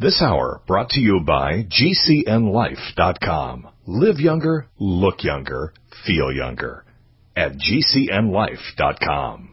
This hour brought to you by GCNLife.com. Live younger, look younger, feel younger. At GCNLife.com.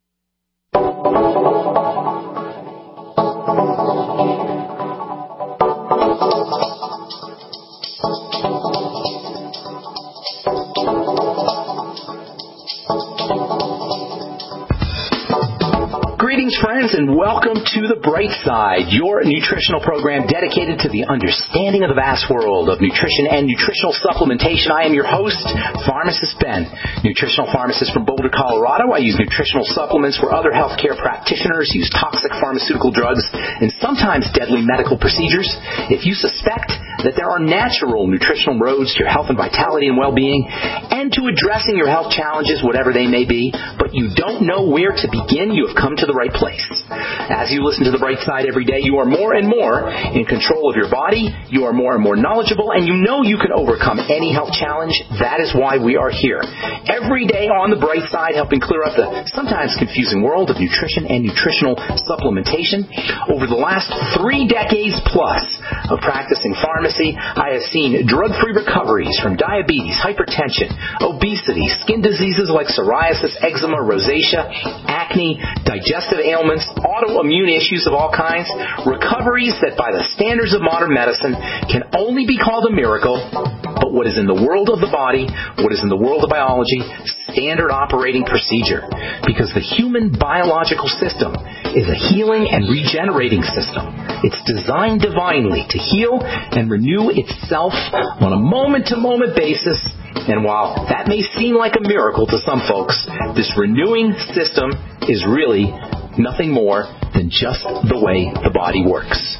Greetings, friends, and welcome to The Bright Side, your nutritional program dedicated to the understanding of the vast world of nutrition and nutritional supplementation. I am your host, Pharmacist Ben, nutritional pharmacist from Boulder, Colorado. I use nutritional supplements where other healthcare practitioners use toxic pharmaceutical drugs and sometimes deadly medical procedures. If you suspect that there are natural nutritional roads to your health and vitality and well-being and to addressing your health challenges, whatever they may be, but you don't know where to begin, you have come to the right place. As you listen to The Bright Side every day, you are more and more in control of your body, you are more and more knowledgeable, and you know you can overcome any health challenge. That is why we are here. Every day on The Bright Side, helping clear up the sometimes confusing world of nutrition and nutritional supplementation. Over the last 3 decades plus of practicing pharmacy, I have seen drug-free recoveries from diabetes, hypertension, obesity, skin diseases like psoriasis, eczema, rosacea, acne, digestive ailments, autoimmune issues of all kinds, recoveries that by the standards of modern medicine can only be called a miracle, but what is in the world of the body, what is in the world of biology, standard operating procedure. Because the human biological system is a healing and regenerating system. It's designed divinely to heal and renew itself on a moment-to-moment basis. And while that may seem like a miracle to some folks, this renewing system is really nothing more than just the way the body works.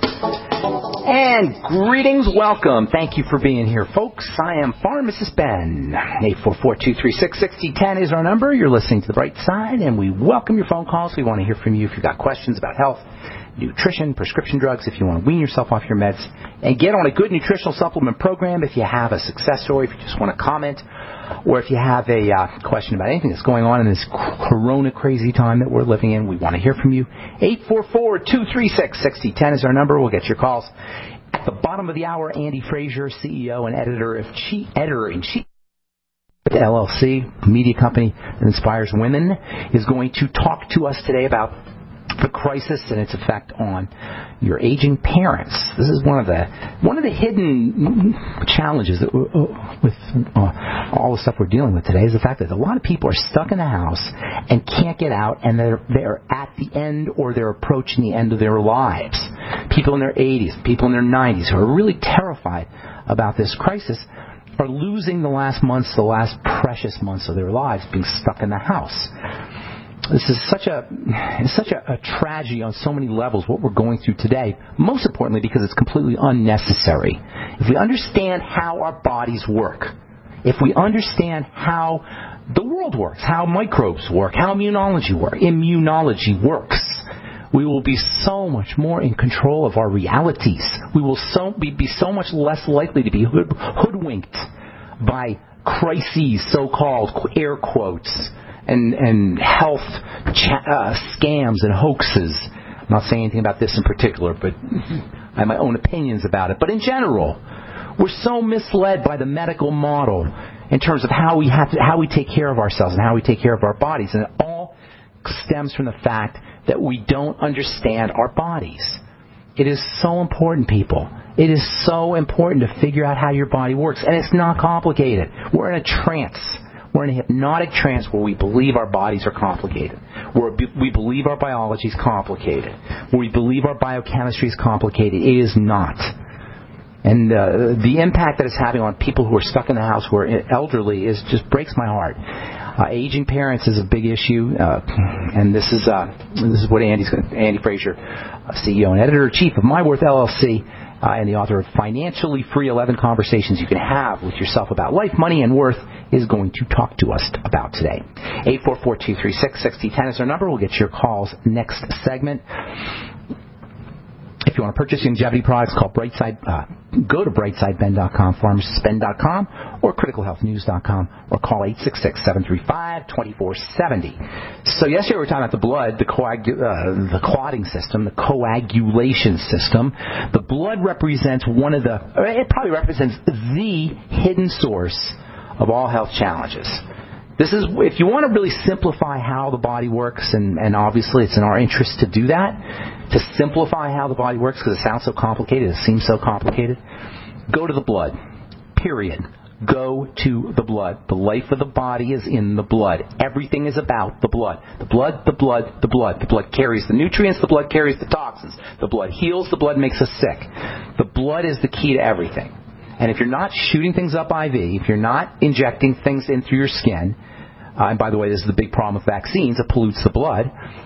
And greetings, welcome. Thank you for being here, folks. I am Pharmacist Ben. 844-236-6010 is our number. You're listening to The Bright Side, and we welcome your phone calls. We want to hear from you if you've got questions about health, nutrition, prescription drugs, if you want to wean yourself off your meds and get on a good nutritional supplement program, if you have a success story, if you just want to comment, or if you have a question about anything that's going on in this corona crazy time that we're living in, we want to hear from you. 844-236-6010 is our number. We'll get your calls. At the bottom of the hour, Andy Frazier, CEO and editor-in-chief at LLC, media company that inspires women, is going to talk to us today about the crisis and its effect on your aging parents. This is one of the hidden challenges that with all the stuff we're dealing with today is the fact that a lot of people are stuck in the house and can't get out, and they're at the end or they're approaching the end of their lives. People in their 80s, people in their 90s who are really terrified about this crisis are losing the last precious months of their lives being stuck in the house. This is such a tragedy on so many levels, what we're going through today, most importantly because it's completely unnecessary. If we understand how our bodies work, if we understand how the world works, how microbes work, how immunology works, we will be so much more in control of our realities. We will be so much less likely to be hoodwinked by crises, so-called, air quotes, and health scams and hoaxes. I'm not saying anything about this in particular, but I have my own opinions about it. But in general, we're so misled by the medical model in terms of how we take care of ourselves and how we take care of our bodies. And it all stems from the fact that we don't understand our bodies. It is so important, people. It is so important to figure out how your body works. And it's not complicated. We're in a trance. We're in a hypnotic trance where we believe our bodies are complicated, where we believe our biology is complicated, where we believe our biochemistry is complicated. It is not. And the impact that it's having on people who are stuck in the house, who are elderly, just breaks my heart. Aging parents is a big issue, and this is what Andy Frazier, CEO and editor-in-chief of MyWorth LLC, and the author of Financially Free 11 Conversations You Can Have with Yourself About Life, Money, and Worth, is going to talk to us about today. 844-236-6010 is our number. We'll get your calls next segment. If you want to purchase longevity products, go to brightsideben.com, pharmacistben.com, or criticalhealthnews.com, or call 866-735-2470. So yesterday we were talking about the blood, the clotting system, the coagulation system. The blood represents it probably represents the hidden source of all health challenges. This is, if you want to really simplify how the body works, and obviously it's in our interest to do that, to simplify how the body works because it sounds so complicated, it seems so complicated, go to the blood. Period. Go to the blood. The life of the body is in the blood. Everything is about the blood. The blood, the blood, the blood. The blood carries the nutrients, the blood carries the toxins. The blood heals, the blood makes us sick. The blood is the key to everything. And if you're not shooting things up IV, if you're not injecting things in through your skin, and by the way, this is the big problem with vaccines, it pollutes the blood.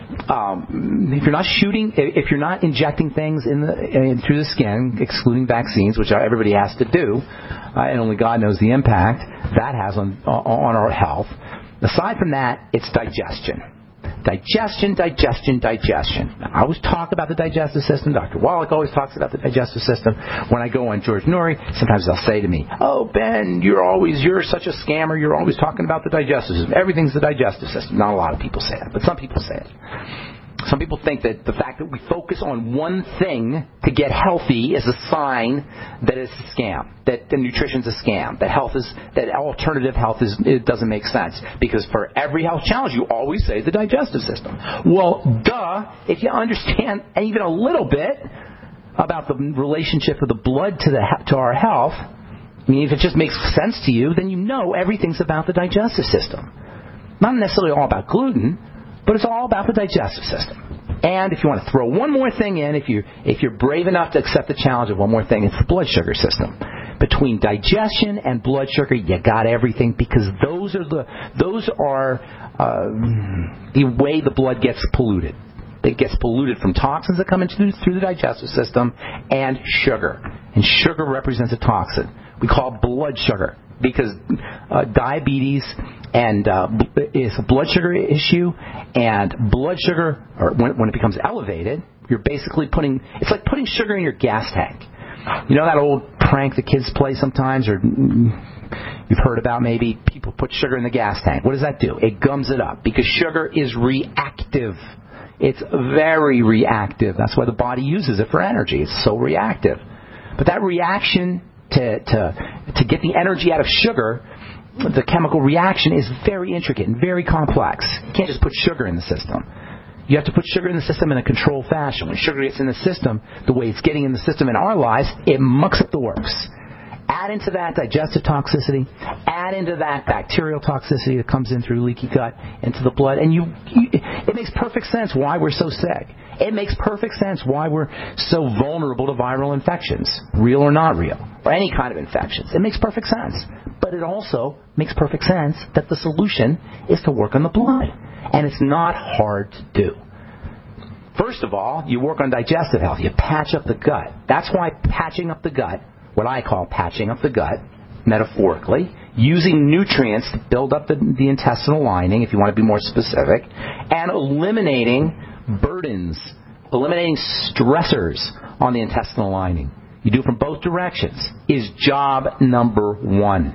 If you're not injecting things through the skin, excluding vaccines, which everybody has to do, and only God knows the impact that has on our health. Aside from that, it's digestion. Digestion. I always talk about the digestive system. Dr. Wallach always talks about the digestive system. When I go on George Noory, sometimes they'll say to me, "Oh, Ben, you're such a scammer. You're always talking about the digestive system. Everything's the digestive system." Not a lot of people say that, but some people say it. Some people think that the fact that we focus on one thing to get healthy is a sign that it's a scam, that the nutrition's a scam, that alternative health it doesn't make sense. Because for every health challenge, you always say the digestive system. Well, duh, if you understand even a little bit about the relationship of the blood to our health, I mean, if it just makes sense to you, then you know everything's about the digestive system. Not necessarily all about gluten, but it's all about the digestive system. And if you want to throw one more thing in, if you're brave enough to accept the challenge of one more thing, it's the blood sugar system. Between digestion and blood sugar, you got everything, because those are the way the blood gets polluted. It gets polluted from toxins that come in through the digestive system and sugar. And sugar represents a toxin. We call it blood sugar because diabetes is a blood sugar issue, and blood sugar, or when it becomes elevated, you're basically it's like putting sugar in your gas tank. You know that old prank the kids play sometimes, or you've heard about maybe? People put sugar in the gas tank. What does that do? It gums it up because sugar is reactive. It's very reactive. That's why the body uses it for energy. It's so reactive. But that reaction to get the energy out of sugar, the chemical reaction, is very intricate and very complex. You can't just put sugar in the system. You have to put sugar in the system in a controlled fashion. When sugar gets in the system, the way it's getting in the system in our lives, it mucks up the works. Add into that digestive toxicity, add into that bacterial toxicity that comes in through leaky gut into the blood, and it makes perfect sense why we're so sick. It makes perfect sense why we're so vulnerable to viral infections, real or not real, or any kind of infections. It makes perfect sense. But it also makes perfect sense that the solution is to work on the blood. And it's not hard to do. First of all, you work on digestive health. You patch up the gut. That's why patching up the gut, what I call patching up the gut, metaphorically, using nutrients to build up the intestinal lining, if you want to be more specific, and eliminating burdens, eliminating stressors on the intestinal lining. You do it from both directions, is job number one.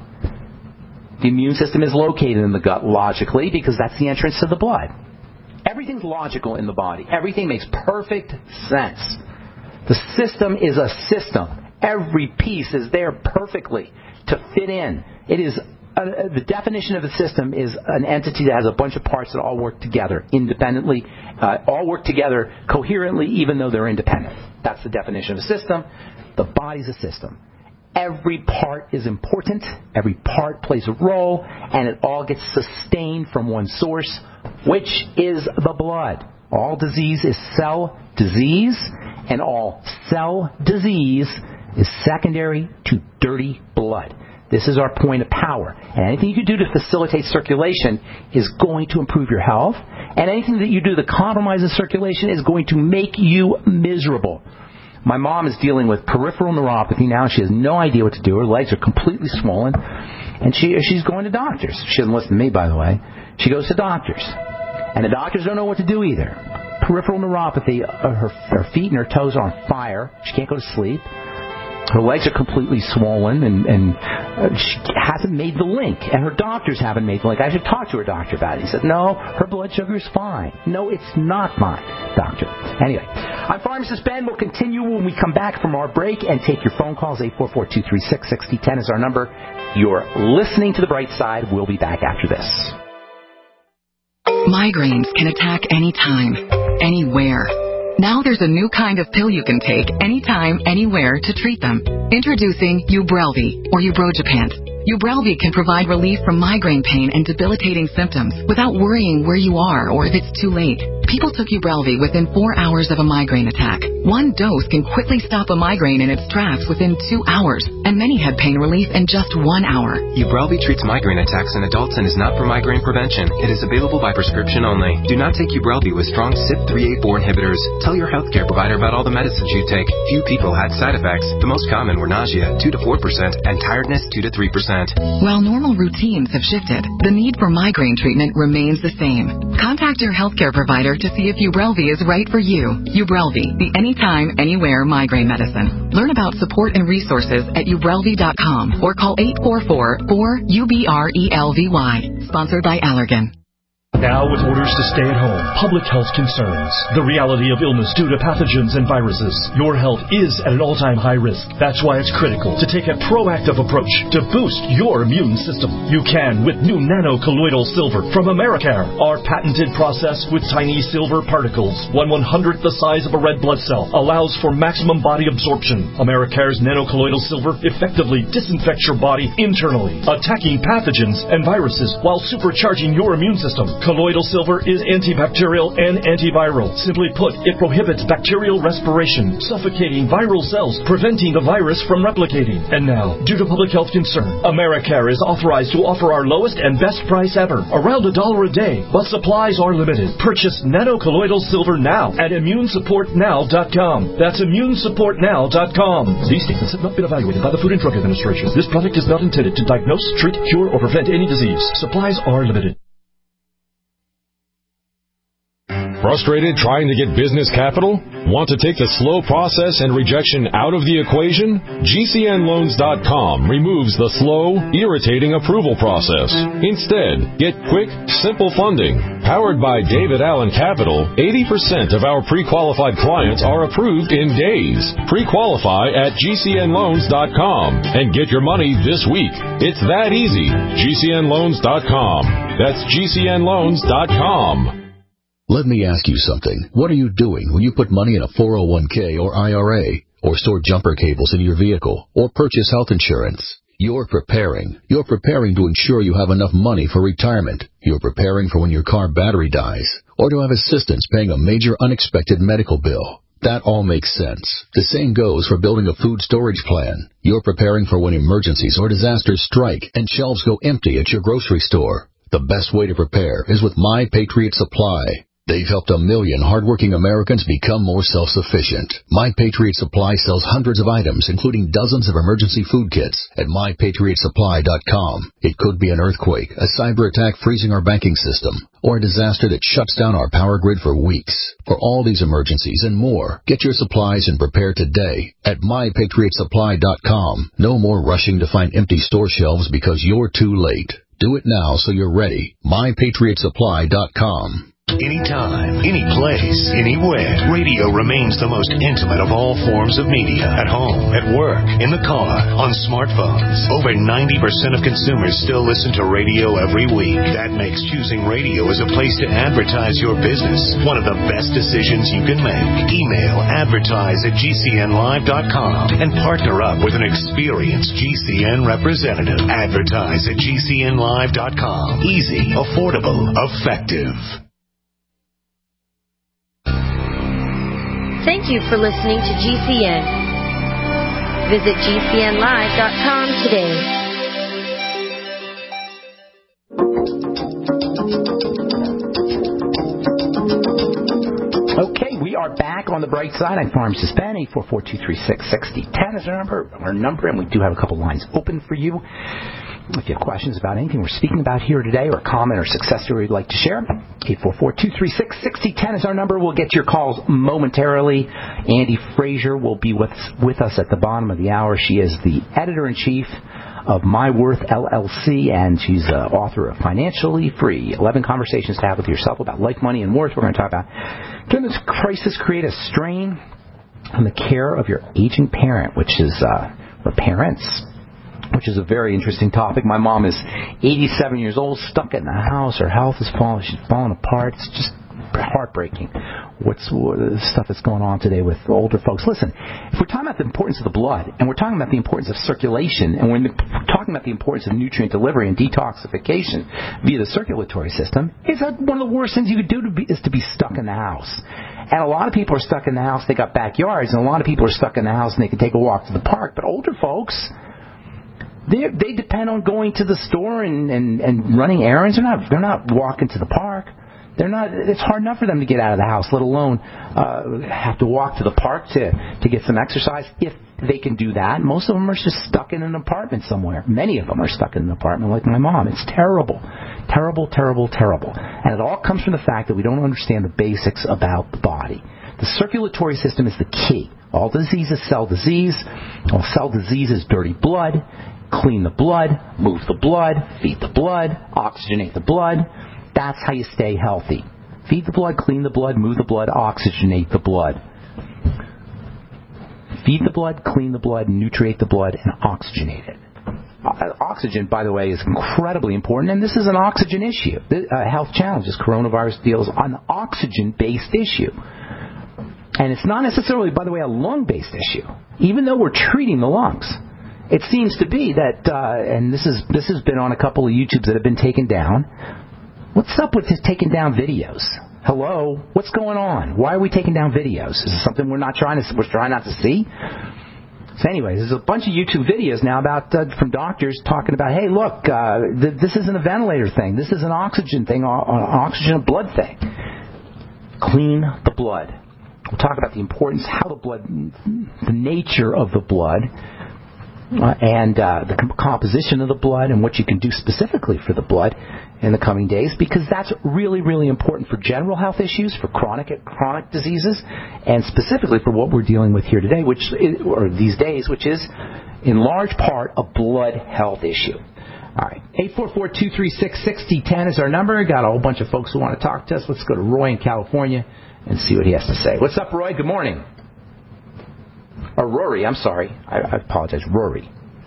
The immune system is located in the gut logically because that's the entrance to the blood. Everything's logical in the body. Everything makes perfect sense. The system is a system. Every piece is there perfectly to fit in. It is the definition of a system is an entity that has a bunch of parts that all work together independently, all work together coherently, even though they're independent. That's the definition of a system. The body's a system. Every part is important. Every part plays a role, and it all gets sustained from one source, which is the blood. All disease is cell disease, and all cell disease is secondary to dirty blood. This is our point of power. And anything you can do to facilitate circulation is going to improve your health. And anything that you do to compromise the circulation is going to make you miserable. My mom is dealing with peripheral neuropathy now. She has no idea what to do. Her legs are completely swollen. And she's going to doctors. She doesn't listen to me, by the way. She goes to doctors. And the doctors don't know what to do either. peripheral neuropathy. Her feet and her toes are on fire. She can't go to sleep. Her legs are completely swollen, and she hasn't made the link. And her doctors haven't made the link. I should talk to her doctor about it. He said, no, her blood sugar is fine. No, it's not fine, doctor. Anyway, I'm Pharmacist Ben. We'll continue when we come back from our break and take your phone calls. 844-236-6010 is our number. You're listening to The Bright Side. We'll be back after this. Migraines can attack anytime, anywhere. Now there's a new kind of pill you can take anytime, anywhere to treat them. Introducing Ubrelvy, or Ubrogepant. Ubrelvy can provide relief from migraine pain and debilitating symptoms without worrying where you are or if it's too late. People took Ubrelvy within 4 hours of a migraine attack. One dose can quickly stop a migraine in its tracks within 2 hours, and many had pain relief in just 1 hour. Ubrelvy treats migraine attacks in adults and is not for migraine prevention. It is available by prescription only. Do not take Ubrelvy with strong CYP3A4 inhibitors. Tell your healthcare provider about all the medicines you take. Few people had side effects. The most common were nausea, 2 to 4%, and tiredness, 2 to 3%. While normal routines have shifted, the need for migraine treatment remains the same. Contact your healthcare provider to see if Ubrelvy is right for you. Ubrelvy, the anytime, anywhere migraine medicine. Learn about support and resources at ubrelvy.com or call 844-4UBRELVY. Sponsored by Allergan. Now with orders to stay at home, public health concerns, the reality of illness due to pathogens and viruses, your health is at an all-time high risk. That's why it's critical to take a proactive approach to boost your immune system. You can with new nano-colloidal silver from Americare. Our patented process with tiny silver particles, 1/100th the size of a red blood cell, allows for maximum body absorption. Americare's nano-colloidal silver effectively disinfects your body internally, attacking pathogens and viruses while supercharging your immune system. Colloidal silver is antibacterial and antiviral. Simply put, it prohibits bacterial respiration, suffocating viral cells, preventing the virus from replicating. And now, due to public health concern, Americare is authorized to offer our lowest and best price ever, around $1 a day, but supplies are limited. Purchase nano-colloidal silver now at immunesupportnow.com. That's immunesupportnow.com. These statements have not been evaluated by the Food and Drug Administration. This product is not intended to diagnose, treat, cure, or prevent any disease. Supplies are limited. Frustrated trying to get business capital? Want to take the slow process and rejection out of the equation? GCNloans.com removes the slow, irritating approval process. Instead, get quick, simple funding. Powered by David Allen Capital, 80% of our pre-qualified clients are approved in days. Pre-qualify at GCNloans.com and get your money this week. It's that easy. GCNloans.com. That's GCNloans.com. Let me ask you something. What are you doing when you put money in a 401k or IRA, or store jumper cables in your vehicle, or purchase health insurance? You're preparing. You're preparing to ensure you have enough money for retirement. You're preparing for when your car battery dies, or to have assistance paying a major unexpected medical bill. That all makes sense. The same goes for building a food storage plan. You're preparing for when emergencies or disasters strike and shelves go empty at your grocery store. The best way to prepare is with My Patriot Supply. They've helped 1 million hardworking Americans become more self-sufficient. My Patriot Supply sells hundreds of items, including dozens of emergency food kits at MyPatriotSupply.com. It could be an earthquake, a cyber attack freezing our banking system, or a disaster that shuts down our power grid for weeks. For all these emergencies and more, get your supplies and prepare today at MyPatriotSupply.com. No more rushing to find empty store shelves because you're too late. Do it now so you're ready. MyPatriotSupply.com. Anytime, any place, anywhere. Radio remains the most intimate of all forms of media. At home, at work, in the car, on smartphones. Over 90% of consumers still listen to radio every week. That makes choosing radio as a place to advertise your business one of the best decisions you can make. Email advertise@gcnlive.com and partner up with an experienced GCN representative. Advertise at gcnlive.com. Easy, affordable, effective. Thank you for listening to GCN. Visit GCNlive.com today. Okay, we are back on the bright side. I'm Pharmacist Ben. 844-236-6010 is our number, and we do have a couple lines open for you. If you have questions about anything we're speaking about here today, or a comment or success story you'd like to share, 844-236-6010 is our number. We'll get to your calls momentarily. Andy Fraser will be with us at the bottom of the hour. She is the editor-in-chief of My Worth LLC, and she's author of Financially Free, 11 Conversations to Have with Yourself about Life, Money, and Worth. We're going to talk about, can this crisis create a strain on the care of your aging parent, which is or parents, which is a very interesting topic. My mom is 87 years old, stuck in the house. Her health is falling. She's falling apart. It's just heartbreaking. What's the stuff that's going on today with older folks? Listen, if we're talking about the importance of the blood, and we're talking about the importance of circulation, and we're talking about the importance of nutrient delivery and detoxification via the circulatory system, is that one of the worst things you could do is to be stuck in the house. And a lot of people are stuck in the house. They got backyards, and a lot of people are stuck in the house, and they can take a walk to the park. But older folks, they depend on going to the store and running errands. They're not walking to the park. It's hard enough for them to get out of the house, let alone have to walk to the park to get some exercise. If they can do that, most of them are just stuck in an apartment somewhere. Many of them are stuck in an apartment like my mom. It's terrible. Terrible, terrible, terrible. And it all comes from the fact that we don't understand the basics about the body. The circulatory system is the key. All disease is cell disease. All cell disease is dirty blood. Clean the blood, move the blood, feed the blood, oxygenate the blood. That's how you stay healthy. Feed the blood, clean the blood, move the blood, oxygenate the blood. Feed the blood, clean the blood, nutriate the blood, and oxygenate it. Oxygen, by the way, is incredibly important, and this is an oxygen issue. Health Challenges coronavirus deals on an oxygen-based issue. And it's not necessarily, by the way, a lung-based issue, even though we're treating the lungs. It seems to be that, and this has been on a couple of YouTubes that have been taken down. What's up with this taking down videos? Hello, what's going on? Why are we taking down videos? Is this something we're trying not to see? So anyways, there's a bunch of YouTube videos now about from doctors talking about, hey, look, this isn't a ventilator thing. This is an oxygen thing, an oxygen blood thing. Clean the blood. We'll talk about the importance, how the blood, the nature of the blood, and the composition of the blood, and what you can do specifically for the blood in the coming days, because that's really, really important for general health issues, for chronic diseases, and specifically for what we're dealing with here today, or these days, which is in large part a blood health issue. All right, 844-236-6010 is our number. Got a whole bunch of folks who want to talk to us. Let's go to Roy in California and see what he has to say. What's up, Roy? Good morning. Or Rory, I'm sorry. I apologize. Rory.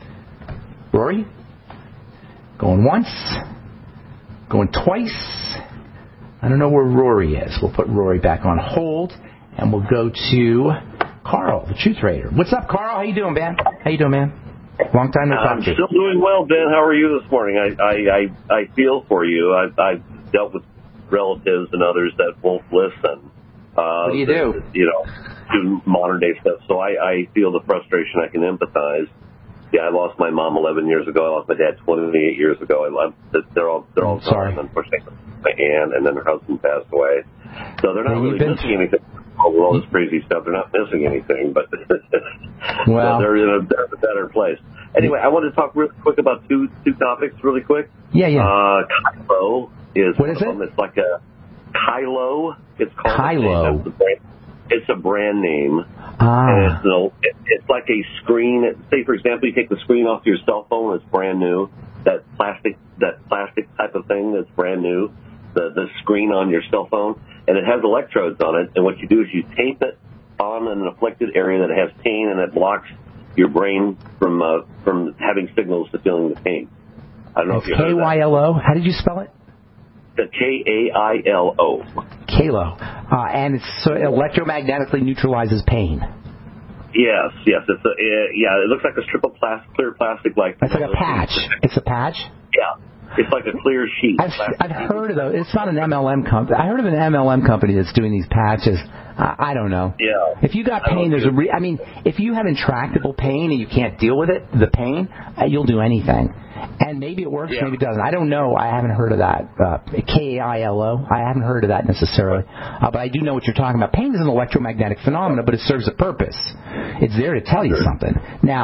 Rory? Going once? Going twice? I don't know where Rory is. We'll put Rory back on hold, and we'll go to Carl, the Truth Raider. What's up, Carl? How you doing, man? Long time no talk to you. I'm still doing well, Ben. How are you this morning? I feel for you. I've dealt with relatives and others that won't listen. What do you do? Do modern day stuff. So I feel the frustration. I can empathize. Yeah, I lost my mom 11 years ago. I lost my dad 28 years ago. They're all sorry. gone. Unfortunately, my aunt and then her husband passed away. So they're not really missing anything. With all this crazy stuff, they're not missing anything. But well, so they're in a better place. Anyway, I wanted to talk real quick about two topics, really quick. Yeah. Kylo is what is it? It's like a Kylo. It's called Kylo. It's a brand name. And it's like a screen. Say, for example, you take the screen off your cell phone. It's brand new. That plastic type of thing that's brand new. The screen on your cell phone, and it has electrodes on it. And what you do is you tape it on an afflicted area that has pain, and it blocks your brain from having signals to feeling the pain. I don't know if you heard of that. Kylo. How did you spell it? The Kailo. Kalo. And it's so electromagnetically neutralizes pain. Yes. It's it looks like a strip of clear plastic like. It's like a patch. It's a patch? Yeah. It's like a clear sheet. I've heard of those. It's not an MLM company. I heard of an MLM company that's doing these patches. I don't know. Yeah. If you got pain, if you have intractable pain and you can't deal with it, the pain, you'll do anything. And maybe it works, maybe it doesn't. I don't know. I haven't heard of that. Kailo. I haven't heard of that necessarily. But I do know what you're talking about. Pain is an electromagnetic phenomenon, but it serves a purpose. It's there to tell you something. Now,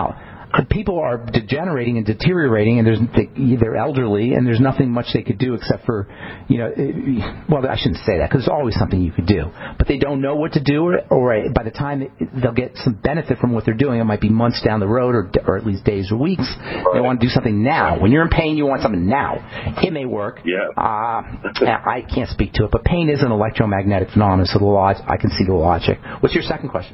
people are degenerating and deteriorating, and they're elderly, and there's nothing much they could do except for, well, I shouldn't say that because there's always something you could do, but they don't know what to do, or by the time they'll get some benefit from what they're doing, it might be months down the road, or at least days or weeks. They want to do something now. When you're in pain, you want something now. It may work. Yeah. I can't speak to it, but pain is an electromagnetic phenomenon, so I can see the logic. What's your second question?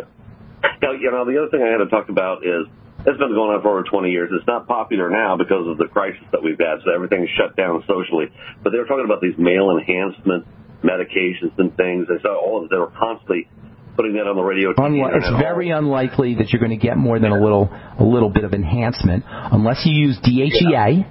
Now, the other thing I had to talk about is, it's been going on for over 20 years. It's not popular now because of the crisis that we've had, so everything's shut down socially. But they were talking about these male enhancement medications and things. They were constantly putting that on the radio. It's very unlikely that you're going to get more than a little bit of enhancement unless you use DHEA.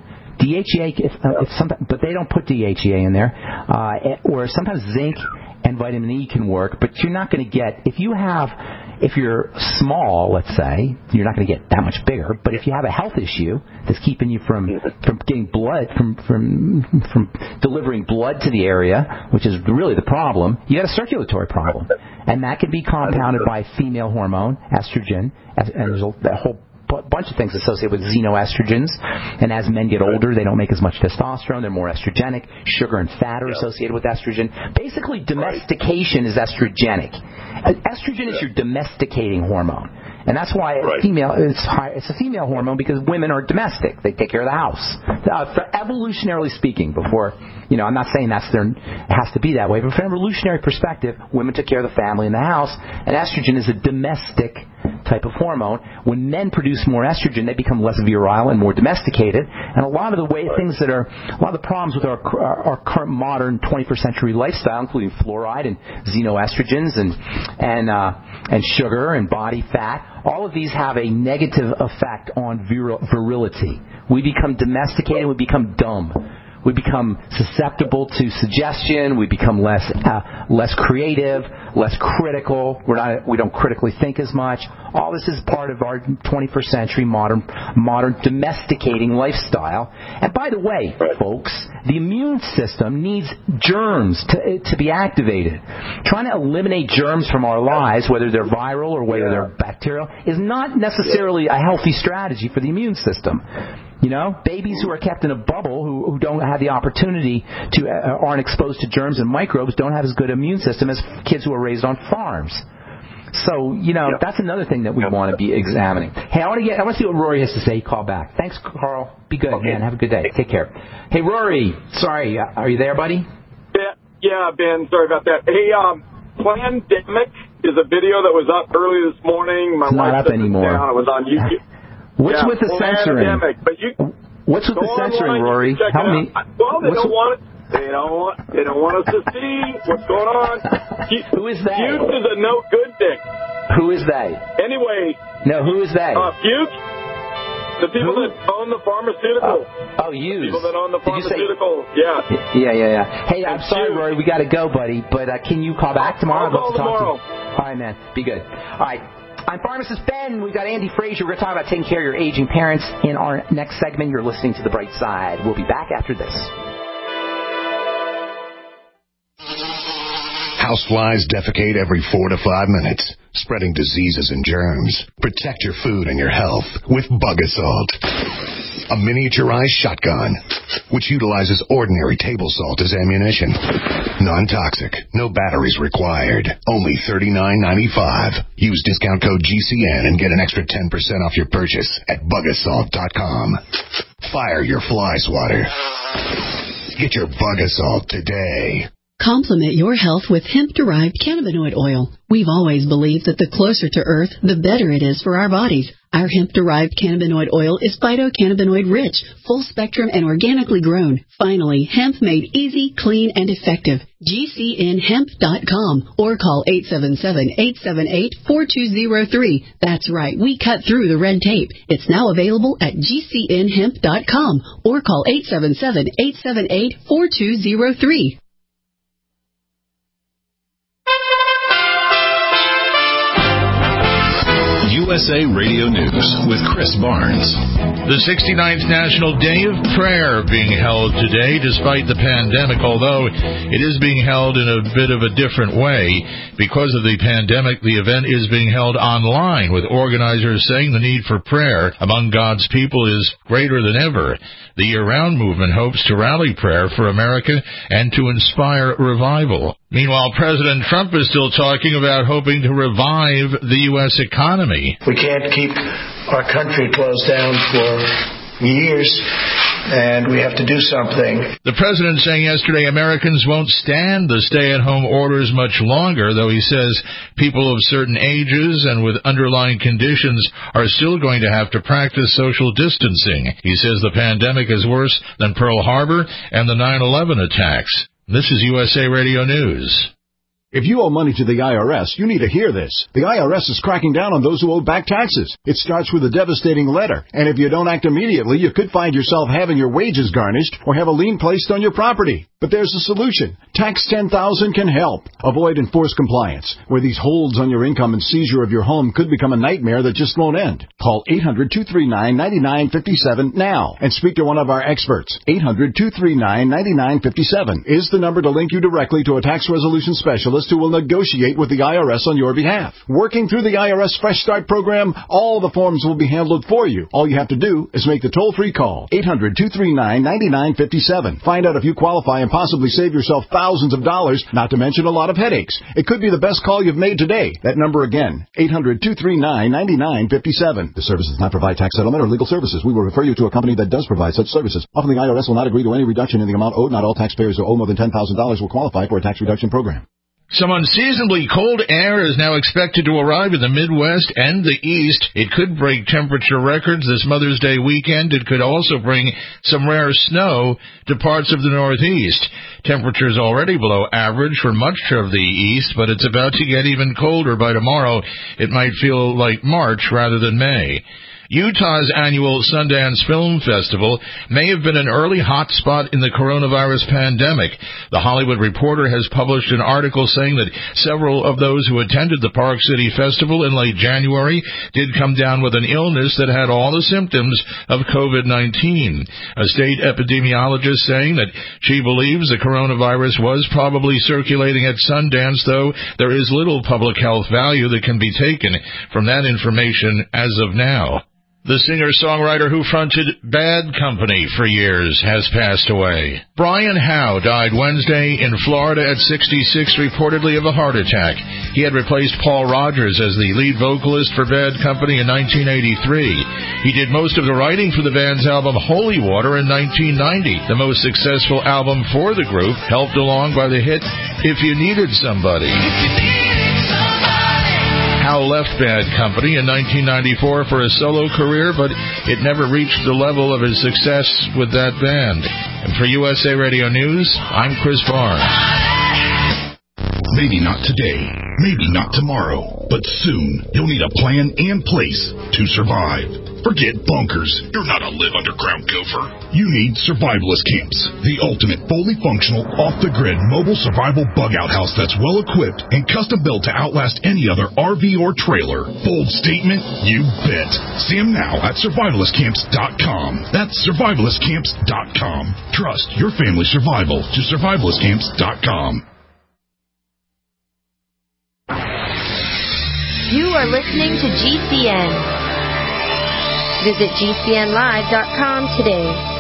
DHEA, but they don't put DHEA in there. Or sometimes zinc and vitamin E can work, but you're not going to get, if you're small, let's say, you're not going to get that much bigger. But if you have a health issue that's keeping you from getting blood, from delivering blood to the area, which is really the problem, you got a circulatory problem. And that can be compounded by female hormone, estrogen, and there's a whole bunch of things associated with xenoestrogens, and as men get older, they don't make as much testosterone, they're more estrogenic. Sugar and fat are associated with estrogen. Basically, domestication is estrogenic. Estrogen is your domesticating hormone, and that's why it's a female hormone, because women are domestic. They take care of the house. Evolutionarily speaking, I'm not saying it has to be that way, but from an evolutionary perspective, women took care of the family and the house, and estrogen is a domestic type of hormone. When men produce more estrogen, they become less virile and more domesticated. And a lot of the problems with our current modern 21st century lifestyle, including fluoride and xenoestrogens and sugar and body fat, all of these have a negative effect on virility. We become domesticated. We become dumb. We become susceptible to suggestion. We become less creative, less critical. We don't critically think as much. All this is part of our 21st century modern domesticating lifestyle. And by the way, folks, the immune system needs germs to be activated. Trying to eliminate germs from our lives, whether they're viral or whether they're bacterial, is not necessarily a healthy strategy for the immune system. Babies who are kept in a bubble, who don't have the opportunity aren't exposed to germs and microbes, don't have as good an immune system as kids who are raised on farms. So, that's another thing that we want to be examining. Hey, I want to see what Rory has to say. Call back. Thanks, Carl. Be good, man. Have a good day. Take care. Hey, Rory. Sorry, are you there, buddy? Yeah, Ben. Sorry about that. Hey, Plandemic is a video that was up early this morning. It's not up anymore. It was on YouTube. What's with the censoring? What's with the censoring, Rory? Help me. Well, they don't want it. They don't want us to see what's going on. Who is they? Fuchs is a no good dick. Who is they? Anyway. No, who is they? Fuchs. The people that own the pharmaceutical. Hughes. People that own the pharmaceutical. Yeah. Hey, I'm sorry, Rory. We got to go, buddy. But can you call back tomorrow? I'll call tomorrow. All right, man. Be good. All right. I'm Pharmacist Ben. We've got Andy Frazier. We're going to talk about taking care of your aging parents in our next segment. You're listening to The Bright Side. We'll be back after this. Houseflies defecate every 4 to 5 minutes, spreading diseases and germs. Protect your food and your health with Bug Assault, a miniaturized shotgun which utilizes ordinary table salt as ammunition. Non-toxic, no batteries required. Only $39.95. Use discount code GCN and get an extra 10% off your purchase at bugassault.com. Fire your fly swatter. Get your Bug Assault today. Complement your health with hemp-derived cannabinoid oil. We've always believed that the closer to Earth, the better it is for our bodies. Our hemp-derived cannabinoid oil is phytocannabinoid-rich, full-spectrum, and organically grown. Finally, hemp made easy, clean, and effective. GCNhemp.com or call 877-878-4203. That's right, we cut through the red tape. It's now available at GCNhemp.com or call 877-878-4203. USA Radio News with Chris Barnes. The 69th National Day of Prayer being held today despite the pandemic, although it is being held in a bit of a different way. Because of the pandemic, the event is being held online, with organizers saying the need for prayer among God's people is greater than ever. The year-round movement hopes to rally prayer for America and to inspire revival. Meanwhile, President Trump is still talking about hoping to revive the U.S. economy. We can't keep our country closed down for years, and we have to do something. The president saying yesterday Americans won't stand the stay-at-home orders much longer, though he says people of certain ages and with underlying conditions are still going to have to practice social distancing. He says the pandemic is worse than Pearl Harbor and the 9/11 attacks. This is USA Radio News. If you owe money to the IRS, you need to hear this. The IRS is cracking down on those who owe back taxes. It starts with a devastating letter, and if you don't act immediately, you could find yourself having your wages garnished or have a lien placed on your property. But there's a solution. Tax 10,000 can help. Avoid enforced compliance, where these holds on your income and seizure of your home could become a nightmare that just won't end. Call 800-239-9957 now and speak to one of our experts. 800-239-9957 is the number to link you directly to a tax resolution specialist who will negotiate with the IRS on your behalf. Working through the IRS Fresh Start program, all the forms will be handled for you. All you have to do is make the toll-free call. 800-239-9957. Find out if you qualify and possibly save yourself thousands of dollars, not to mention a lot of headaches. It could be the best call you've made today. That number again, 800-239-9957. The service does not provide tax settlement or legal services. We will refer you to a company that does provide such services. Often the IRS will not agree to any reduction in the amount owed. Not all taxpayers who owe more than $10,000 will qualify for a tax reduction program. Some unseasonably cold air is now expected to arrive in the Midwest and the East. It could break temperature records this Mother's Day weekend. It could also bring some rare snow to parts of the Northeast. Temperatures already below average for much of the East, but it's about to get even colder by tomorrow. It might feel like March rather than May. Utah's annual Sundance Film Festival may have been an early hot spot in the coronavirus pandemic. The Hollywood Reporter has published an article saying that several of those who attended the Park City Festival in late January did come down with an illness that had all the symptoms of COVID-19. A state epidemiologist saying that she believes the coronavirus was probably circulating at Sundance, though there is little public health value that can be taken from that information as of now. The singer-songwriter who fronted Bad Company for years has passed away. Brian Howe died Wednesday in Florida at 66, reportedly of a heart attack. He had replaced Paul Rodgers as the lead vocalist for Bad Company in 1983. He did most of the writing for the band's album Holy Water in 1990, the most successful album for the group, helped along by the hit If You Needed Somebody. Howe left Bad Company in 1994 for a solo career, but it never reached the level of his success with that band. And for USA Radio News, I'm Chris Barnes. Maybe not today, maybe not tomorrow, but soon you'll need a plan and place to survive. Forget bunkers. You're not a live underground gopher. You need survivalist camps, the ultimate fully functional, off-the-grid mobile survival bug-out house that's well-equipped and custom-built to outlast any other RV or trailer. Bold statement? You bet. See them now at survivalistcamps.com. That's survivalistcamps.com. Trust your family's survival to survivalistcamps.com. You are listening to GCN. Visit GCNlive.com today.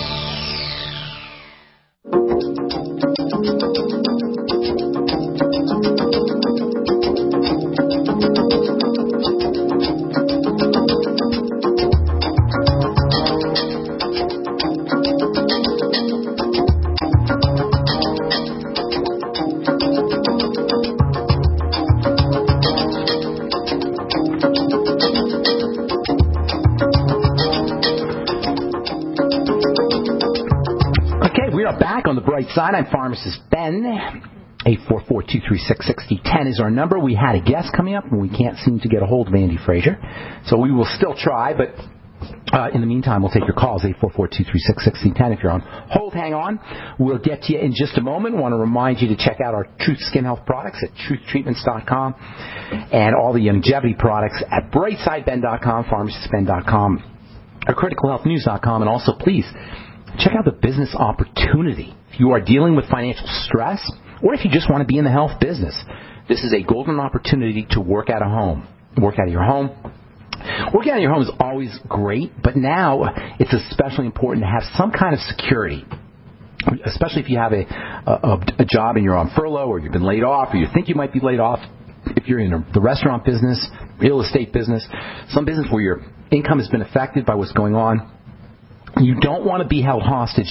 Side. I'm Pharmacist Ben. 844-236-6010 is our number. We had a guest coming up, and we can't seem to get a hold of Andy Frazier, so we will still try, but In the meantime, we'll take your calls, 844-236-1610. If you're on hold, hang on. We'll get to you in just a moment. I want to remind you to check out our Truth Skin Health products at truthtreatments.com and all the longevity products at brightsideben.com, pharmacistben.com, or criticalhealthnews.com. And also, please, check out the business opportunity. If you are dealing with financial stress, or if you just want to be in the health business, this is a golden opportunity to work out of home. Work out of your home. Working out of your home is always great, but now it's especially important to have some kind of security, especially if you have a job and you're on furlough, or you've been laid off, or you think you might be laid off. If you're in the restaurant business, real estate business, some business where your income has been affected by what's going on, you don't want to be held hostage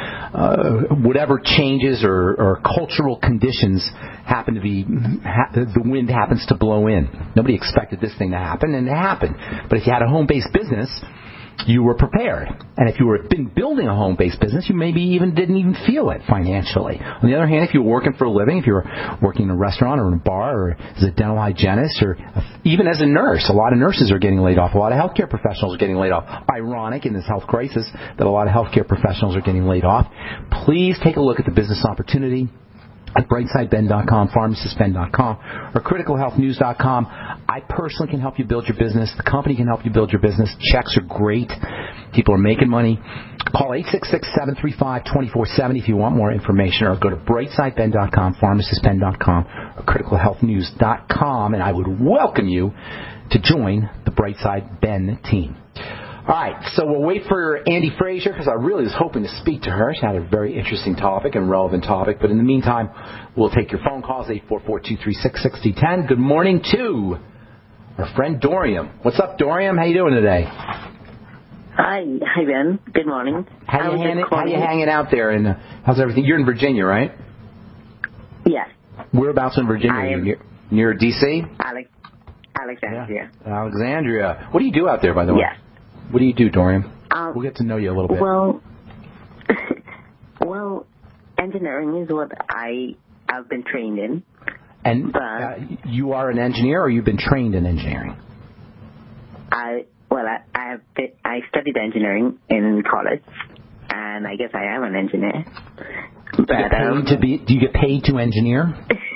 to whatever changes or cultural conditions happen to be, the wind happens to blow in. Nobody expected this thing to happen, and it happened. But if you had a home-based business, you were prepared. And if you were been building a home-based business, you maybe didn't even feel it financially. On the other hand, if you were working for a living, if you were working in a restaurant or in a bar or as a dental hygienist or even as a nurse, a lot of nurses are getting laid off. A lot of healthcare professionals are getting laid off. Ironic in this health crisis that a lot of healthcare professionals are getting laid off. Please take a look at the business opportunity at brightsideben.com, pharmacistben.com, or criticalhealthnews.com. I personally can help you build your business. The company can help you build your business. Checks are great. People are making money. Call 866-735-2470 if you want more information, or go to brightsideben.com, pharmacistben.com, or criticalhealthnews.com, and I would welcome you to join the Brightside Ben team. All right, so we'll wait for Andy Fraser, because I really was hoping to speak to her. She had a very interesting topic and relevant topic. But in the meantime, we'll take your phone calls, 844-236-6010. Good morning to our friend Dorian. What's up, Dorian? How you doing today? Hi, Ben. Good morning. How you hanging out there? And how's everything? You're in Virginia, right? Yes. Whereabouts in Virginia? Near D.C.? Alexandria. Yeah. Alexandria. What do you do out there, by the way? Yes. What do you do, Dorian? We'll get to know you a little bit. Well, engineering is what I've been trained in. And you are an engineer, or you've been trained in engineering? I studied engineering in college, and I guess I am an engineer. Do you get paid to engineer?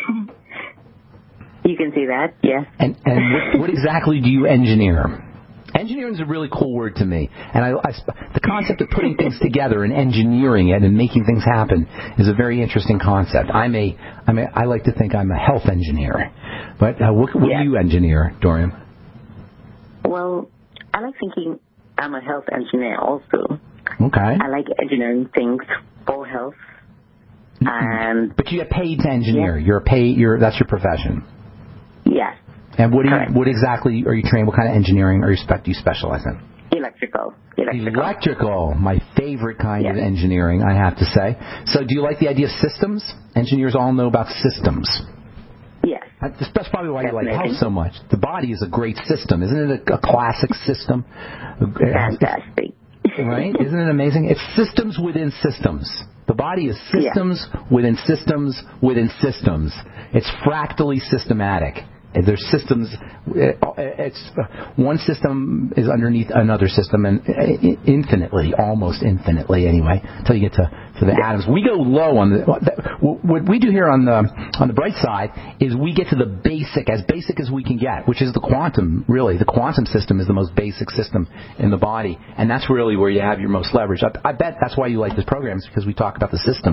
You can see that, yes. And what exactly do you engineer? Engineering is a really cool word to me, and the concept of putting things together and engineering it and making things happen is a very interesting concept. I like to think I'm a health engineer, but what do you engineer, Dorian? Well, I like thinking I'm a health engineer also. Okay. I like engineering things for health, but you get paid to engineer. Yeah. That's your profession. Yes. And what exactly are you trained? What kind of engineering do you specialize in? Electrical. My favorite kind of engineering, I have to say. So do you like the idea of systems? Engineers all know about systems. Yes. That's probably why you like health so much. The body is a great system. Isn't it a classic system? Fantastic. Right? Isn't it amazing? It's systems within systems. The body is systems within systems within systems. It's fractally systematic. There's systems. It's one system is underneath another system, and almost infinitely, anyway, until you get to the atoms. We go low on what we do here on the bright side is we get to the basic as we can get, which is the quantum. Really, the quantum system is the most basic system in the body, and that's really where you have your most leverage. I bet that's why you like this program, is because we talk about the system,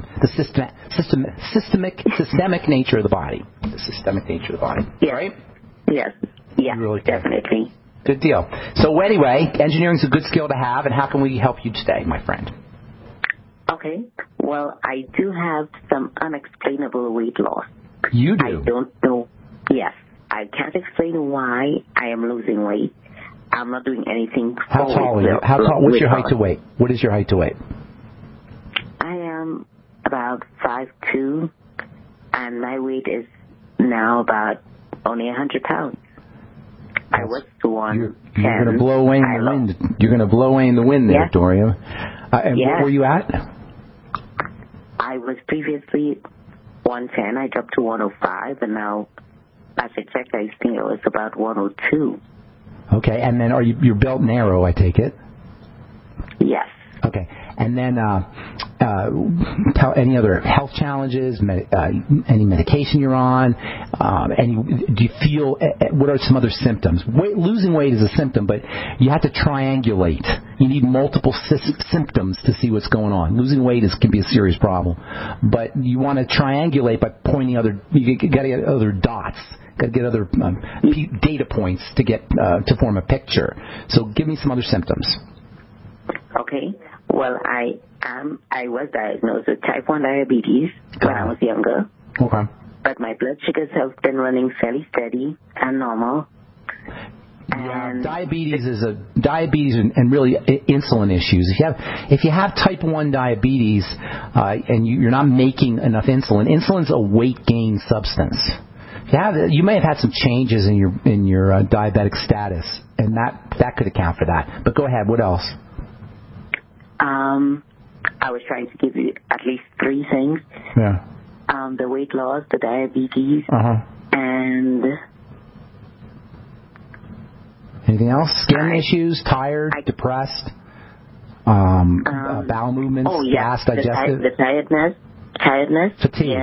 systemic nature of the body, the systemic nature of the body. Yes. Right? Yes. Yeah, really definitely. Good deal. So anyway, engineering is a good skill to have, and how can we help you today, my friend? Okay. Well, I do have some unexplainable weight loss. You do? I don't know. Yes. I can't explain why I am losing weight. I'm not doing anything. How tall are you? What's your height to weight? What is your height to weight? I am about 5'2", and my weight is now about only 100 pounds. I was 110. You're going to blow away in the wind. You're going to blow away in the wind there, Dorian. And what were you at? I was previously 110. I dropped to 105, and now, as I checked, I think it was about 102. Okay, and then you're built narrow, I take it? Yes. Okay. And then tell any other health challenges, any medication you're on, do you feel, what are some other symptoms? Losing weight is a symptom, but you have to triangulate. You need multiple symptoms to see what's going on. Losing weight can be a serious problem. But you want to triangulate by pointing you got to get other dots. Got to get other data points to get to form a picture. So give me some other symptoms. Okay. Well, I was diagnosed with type 1 diabetes when I was younger. Okay. But my blood sugars have been running fairly steady and normal. And diabetes and really insulin issues. If you have type 1 diabetes and you're not making enough insulin's a weight gain substance. You may have had some changes in your diabetic status, and that could account for that. But go ahead. What else? I was trying to give you at least 3 things. Yeah. The weight loss, the diabetes, and... Anything else? Skin issues, tired, depressed, bowel movements, gas, digestive? The tiredness. Fatigue.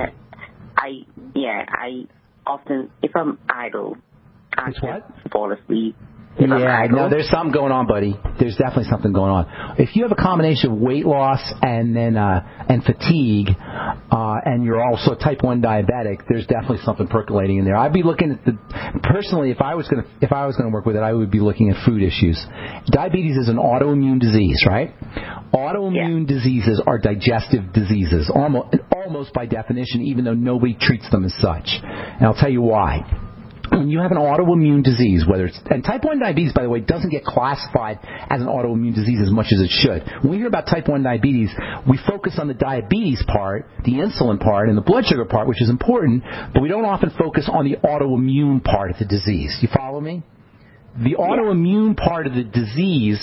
I often, if I'm idle, I fall asleep. No, there's something going on, buddy. There's definitely something going on. If you have a combination of weight loss and then and fatigue, and you're also type 1 diabetic, there's definitely something percolating in there. I'd be looking at personally, if I was going to work with it, I would be looking at food issues. Diabetes is an autoimmune disease, right? Autoimmune diseases are digestive diseases, almost by definition, even though nobody treats them as such. And I'll tell you why. When you have an autoimmune disease, and type 1 diabetes, by the way, doesn't get classified as an autoimmune disease as much as it should. When we hear about type 1 diabetes, we focus on the diabetes part, the insulin part, and the blood sugar part, which is important, but we don't often focus on the autoimmune part of the disease. You follow me? The autoimmune part of the disease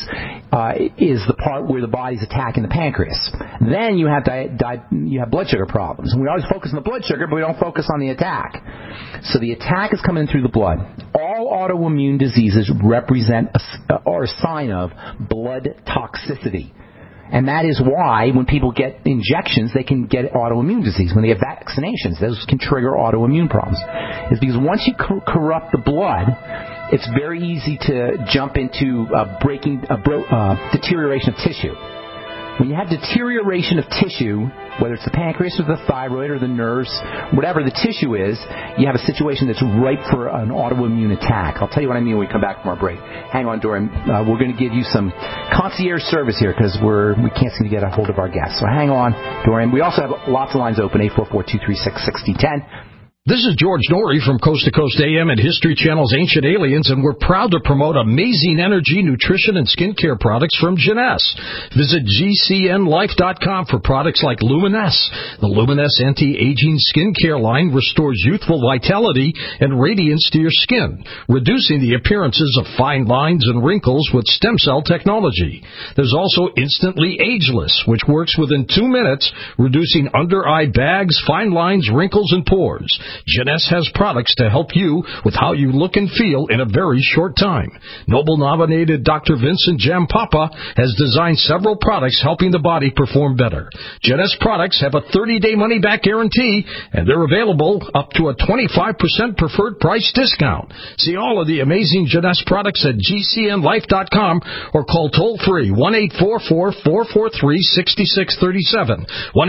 is the part where the body's attacking the pancreas. Then you have blood sugar problems. And we always focus on the blood sugar, but we don't focus on the attack. So the attack is coming through the blood. All autoimmune diseases represent or a sign of blood toxicity. And that is why when people get injections, they can get autoimmune disease. When they have vaccinations, those can trigger autoimmune problems. It's because once you corrupt the blood, it's very easy to jump into deterioration of tissue. When you have deterioration of tissue, whether it's the pancreas or the thyroid or the nerves, whatever the tissue is, you have a situation that's ripe for an autoimmune attack. I'll tell you what I mean when we come back from our break. Hang on, Dorian. We're going to give you some concierge service here because we can't seem to get a hold of our guests. So hang on, Dorian. We also have lots of lines open, 844-236-6010. This is George Norrie from Coast to Coast AM and History Channel's Ancient Aliens, and we're proud to promote amazing energy, nutrition, and skincare products from Jeunesse. Visit GCNLife.com for products like Luminesce. The Luminesce anti-aging skincare line restores youthful vitality and radiance to your skin, reducing the appearances of fine lines and wrinkles with stem cell technology. There's also Instantly Ageless, which works within 2 minutes, reducing under-eye bags, fine lines, wrinkles, and pores. Jeunesse has products to help you with how you look and feel in a very short time. Nobel-nominated Dr. Vincent Jampapa has designed several products helping the body perform better. Jeunesse products have a 30-day money-back guarantee, and they're available up to a 25% preferred price discount. See all of the amazing Jeunesse products at GCNLife.com or call toll-free 1-844-443-6637,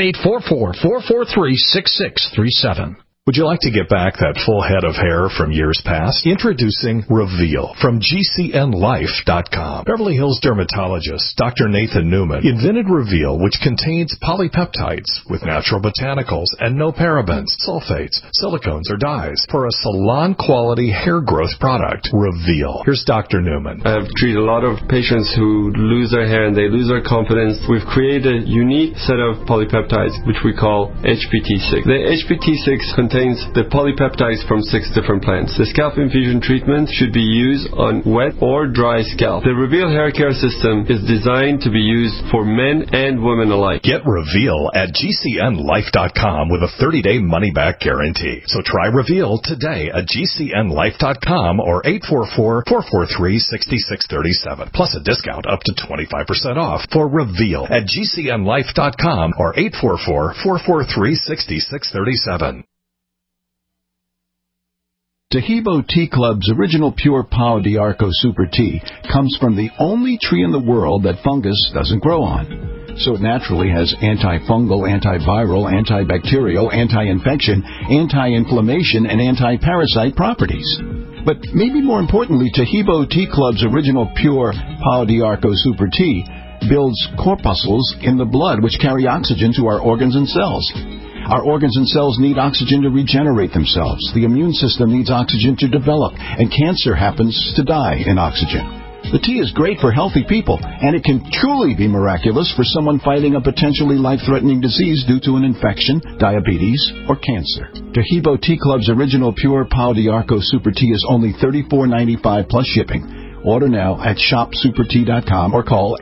1-844-443-6637. Would you like to get back that full head of hair from years past? Introducing Reveal from GCNLife.com. Beverly Hills dermatologist Dr. Nathan Newman invented Reveal, which contains polypeptides with natural botanicals and no parabens, sulfates, silicones, or dyes for a salon-quality hair growth product. Reveal. Here's Dr. Newman. I've treated a lot of patients who lose their hair and they lose their confidence. We've created a unique set of polypeptides, which we call HPT6. The HPT6 contains contains the polypeptides from 6 different plants. The scalp infusion treatment should be used on wet or dry scalp. The Reveal hair care system is designed to be used for men and women alike. Get Reveal at GCNlife.com with a 30-day money-back guarantee. So try Reveal today at GCNlife.com or 844-443-6637. Plus a discount up to 25% off for Reveal at GCNlife.com or 844-443-6637. Tahibo Tea Club's original pure Pau d'Arco Super Tea comes from the only tree in the world that fungus doesn't grow on. So it naturally has antifungal, antiviral, antibacterial, anti-infection, anti-inflammation, and anti-parasite properties. But maybe more importantly, Tahibo Tea Club's original pure Pau d'Arco Super Tea builds corpuscles in the blood which carry oxygen to our organs and cells. Our organs and cells need oxygen to regenerate themselves. The immune system needs oxygen to develop, and cancer happens to die in oxygen. The tea is great for healthy people, and it can truly be miraculous for someone fighting a potentially life-threatening disease due to an infection, diabetes, or cancer. Tahibo Tea Club's original pure Pau d'Arco Super Tea is only $34.95 plus shipping. Order now at shopsupertea.com or call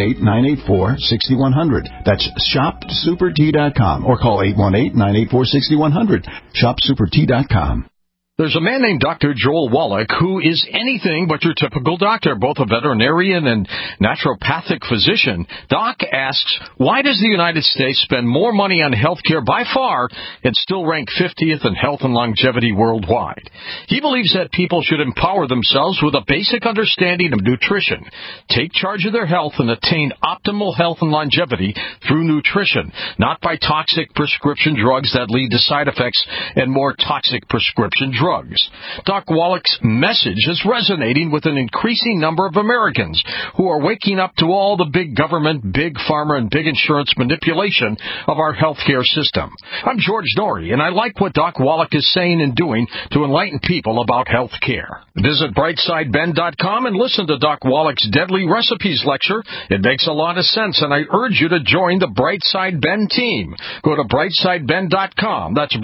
818-984-6100. That's shopsupertea.com or call 818-984-6100. Shopsupertea.com. There's a man named Dr. Joel Wallach who is anything but your typical doctor, both a veterinarian and naturopathic physician. Doc asks, why does the United States spend more money on health care by far and still rank 50th in health and longevity worldwide? He believes that people should empower themselves with a basic understanding of nutrition, take charge of their health, and attain optimal health and longevity through nutrition, not by toxic prescription drugs that lead to side effects and more toxic prescription drugs. Doc Wallach's message is resonating with an increasing number of Americans who are waking up to all the big government, big pharma, and big insurance manipulation of our healthcare system. I'm George Norrie, and I like what Doc Wallach is saying and doing to enlighten people about health care. Visit brightsideben.com and listen to Doc Wallach's Deadly Recipes lecture. It makes a lot of sense, and I urge you to join the Brightside Ben team. Go to brightsideben.com. That's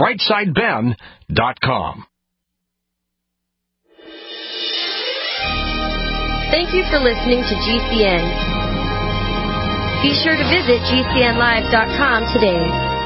brightsideben.com. Thank you for listening to GCN. Be sure to visit GCNlive.com today.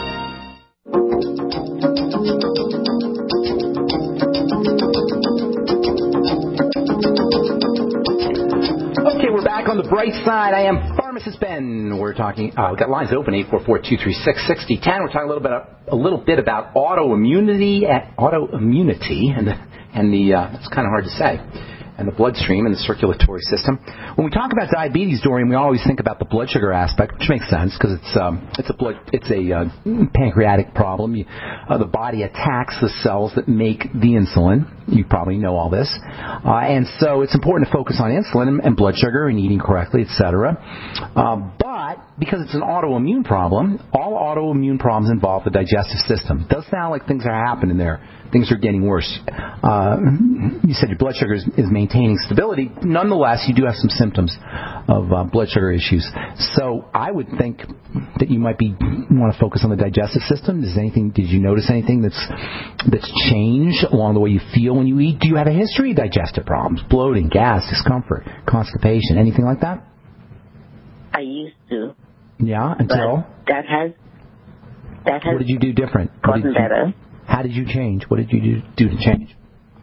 Okay, we're back on the bright side. I am Pharmacist Ben. We're talking, we've got lines open, 844-236-6010. We're talking a little bit about autoimmunity, and it's kind of hard to say, and the bloodstream and the circulatory system. When we talk about diabetes, Dorian, we always think about the blood sugar aspect, which makes sense because it's a pancreatic problem. The body attacks the cells that make the insulin. You probably know all this, and so it's important to focus on insulin and blood sugar and eating correctly, etc. But because it's an autoimmune problem, all autoimmune problems involve the digestive system. It does sound like things are happening there. Things are getting worse. You said your blood sugar is maintaining stability. Nonetheless, you do have some symptoms of blood sugar issues. So I would think that you might want to focus on the digestive system. Did you notice anything that's changed along the way you feel when you eat? Do you have a history of digestive problems, bloating, gas, discomfort, constipation, anything like that? I used to. Yeah, until? That has what did you do different? Gotten better. How did you change? What did you do to change?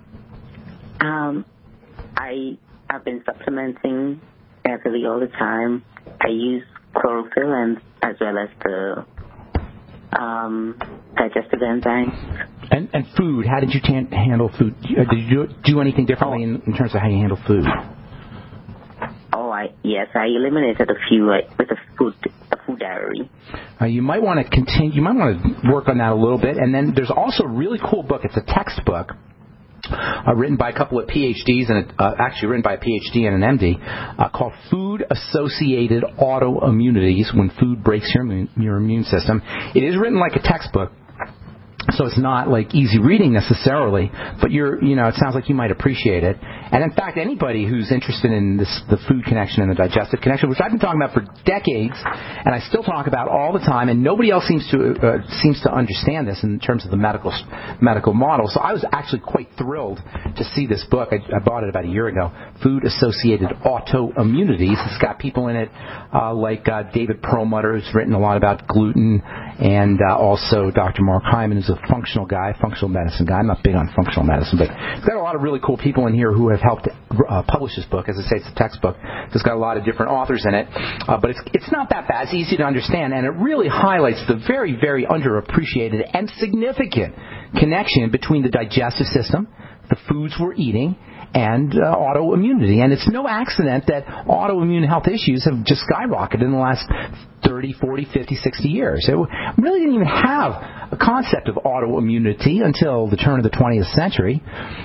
I've been supplementing heavily all the time. I use chlorophyll and as well as the digestive enzymes. And food. How did you handle food? Did you do anything differently in terms of how you handle food? Yes, I eliminated a few with a food diary. You might want to continue. You might want to work on that a little bit. And then there's also a really cool book. It's a textbook written by a couple of PhDs and actually written by a PhD and an MD called Food Associated Autoimmunities: When Food Breaks Your Immune System. It is written like a textbook. So it's not like easy reading necessarily, but it sounds like you might appreciate it. And in fact, anybody who's interested in the food connection and the digestive connection, which I've been talking about for decades, and I still talk about all the time, and nobody else seems to understand this in terms of the medical model. So I was actually quite thrilled to see this book. I bought it about a year ago, Food-Associated Autoimmunities. It's got people in it like David Perlmutter, who's written a lot about gluten, and also Dr. Mark Hyman, who's a functional medicine guy. I'm not big on functional medicine, but it's got a lot of really cool people in here who have helped publish this book. As I say, it's a textbook. It's got a lot of different authors in it, but it's not that bad. It's easy to understand, and it really highlights the very, very underappreciated and significant connection between the digestive system, the foods we're eating, and autoimmunity. And it's no accident that autoimmune health issues have just skyrocketed in the last 30, 40, 50, 60 years. It really didn't even have a concept of autoimmunity until the turn of the 20th century.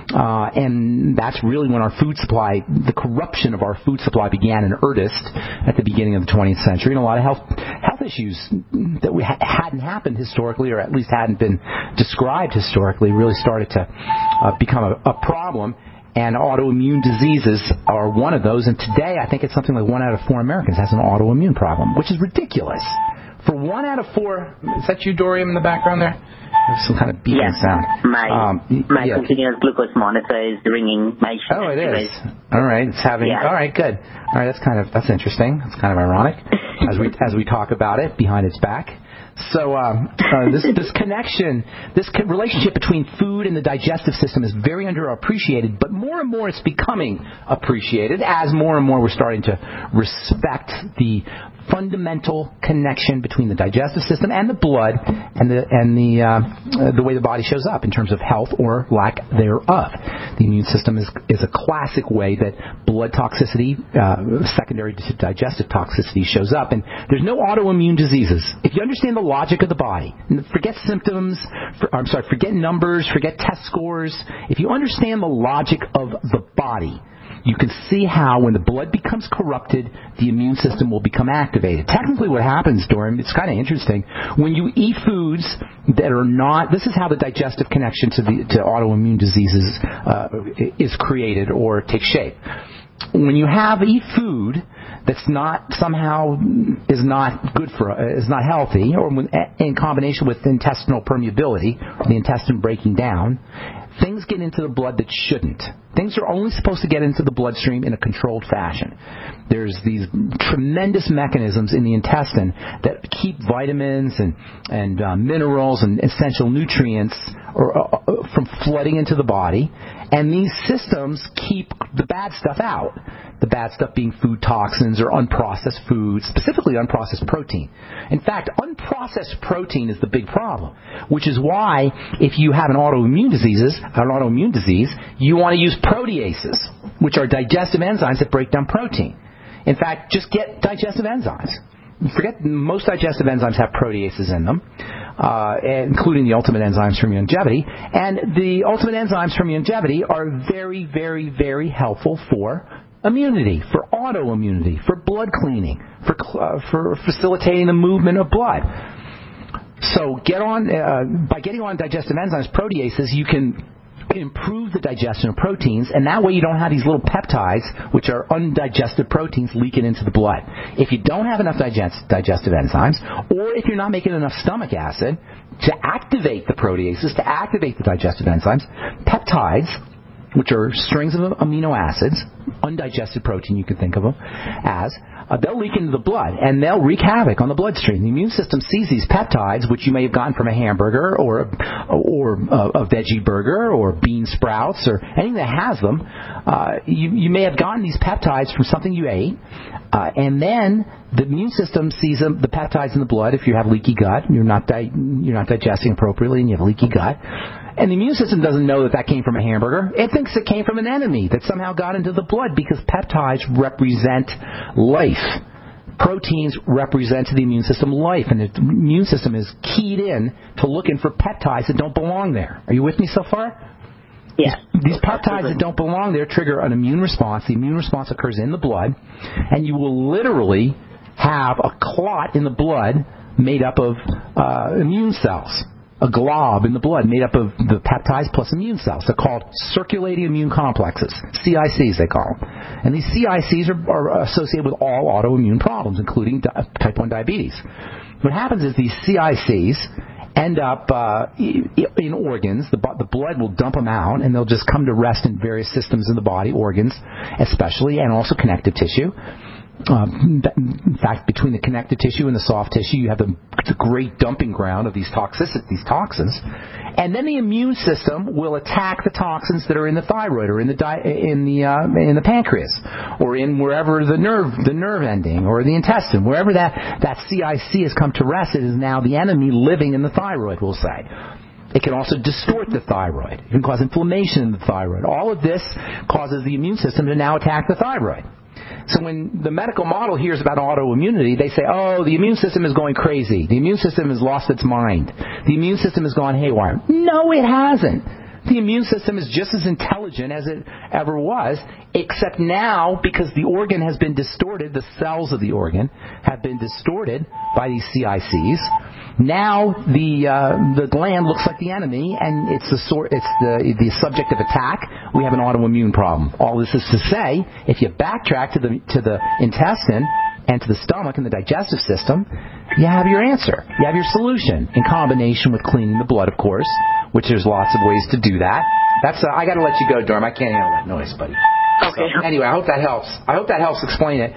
And that's really when our food supply, the corruption of our food supply began in earnest at the beginning of the 20th century. And a lot of health issues that hadn't happened historically, or at least hadn't been described historically, really started to become a problem. And autoimmune diseases are one of those. And today, I think it's something like 1 out of 4 Americans has an autoimmune problem, which is ridiculous. For 1 out of 4, is that you, Dorian, in the background there? There's some kind of beeping sound. My continuous glucose monitor is ringing. Oh, it is. All right, it's having. Yeah. All right, good. All right, that's interesting. That's kind of ironic as we talk about it behind its back. So this connection, this relationship between food and the digestive system is very underappreciated, but more and more it's becoming appreciated as more and more we're starting to respect the fundamental connection between the digestive system and the blood and the way the body shows up in terms of health or lack thereof. The immune system is a classic way that blood toxicity, secondary to digestive toxicity, shows up. And there's no autoimmune diseases. If you understand the logic of the body, forget symptoms, forget numbers, forget test scores. If you understand the logic of the body, you can see how when the blood becomes corrupted, the immune system will become activated. Technically what happens, Dorian, it's kind of interesting. When you eat foods that are not, this is how the digestive connection to autoimmune diseases is created or takes shape. When you eat food that's not somehow is not good is not healthy, or in combination with intestinal permeability, the intestine breaking down, things get into the blood that shouldn't. Things are only supposed to get into the bloodstream in a controlled fashion. There's these tremendous mechanisms in the intestine that keep vitamins and minerals and essential nutrients from flooding into the body. And these systems keep the bad stuff out. The bad stuff being food toxins or unprocessed foods, specifically unprocessed protein. In fact, unprocessed protein is the big problem, which is why if you have an autoimmune disease, you want to use proteases, which are digestive enzymes that break down protein. In fact, just get digestive enzymes. Most digestive enzymes have proteases in them, including the ultimate enzymes from longevity. And the ultimate enzymes from longevity are very, very, very helpful for immunity, for autoimmunity, for blood cleaning, for facilitating the movement of blood. So by getting on digestive enzymes, proteases, you can improve the digestion of proteins, and that way you don't have these little peptides, which are undigested proteins, leaking into the blood. If you don't have enough digestive enzymes, or if you're not making enough stomach acid to activate the proteases, to activate the digestive enzymes, peptides, which are strings of amino acids, undigested protein you can think of them as, they'll leak into the blood, and they'll wreak havoc on the bloodstream. The immune system sees these peptides, which you may have gotten from a hamburger or a veggie burger or bean sprouts or anything that has them. You may have gotten these peptides from something you ate, and then the immune system sees the peptides in the blood. If you have leaky gut, you're not digesting appropriately, and you have leaky gut. And the immune system doesn't know that came from a hamburger. It thinks it came from an enemy that somehow got into the blood, because peptides represent life. Proteins represent to the immune system life, and the immune system is keyed in to looking for peptides that don't belong there. Are you with me so far? Yeah. These peptides that don't belong there trigger an immune response. The immune response occurs in the blood, and you will literally have a clot in the blood made up of immune cells. a glob in the blood made up of the peptides plus immune cells. They're called circulating immune complexes, CICs they call them. And these CICs are associated with all autoimmune problems, including type 1 diabetes. What happens is these CICs end up in organs. The blood will dump them out, and they'll just come to rest in various systems in the body, organs especially, and also connective tissue. In fact, between the connective tissue and the soft tissue, you have the great dumping ground of these toxins. And then the immune system will attack the toxins that are in the thyroid or in the pancreas or in wherever the nerve ending or the intestine, wherever that CIC has come to rest. It is now the enemy living in the thyroid, we'll say. It can also distort the thyroid. It can cause inflammation in the thyroid. All of this causes the immune system to now attack the thyroid. So when the medical model hears about autoimmunity, they say, oh, the immune system is going crazy. The immune system has lost its mind. The immune system has gone haywire. No, it hasn't. The immune system is just as intelligent as it ever was, except now, because the organ has been distorted, the cells of the organ have been distorted by these CICs. Now the gland looks like the enemy, and it's the subject of attack. We have an autoimmune problem. All this is to say, if you backtrack to the intestine and to the stomach and the digestive system, you have your answer. You have your solution, in combination with cleaning the blood, of course, which there's lots of ways to do that. I got to let you go, Dorm. I can't handle that noise, buddy. Okay. So, anyway, I hope that helps. I hope that helps explain it.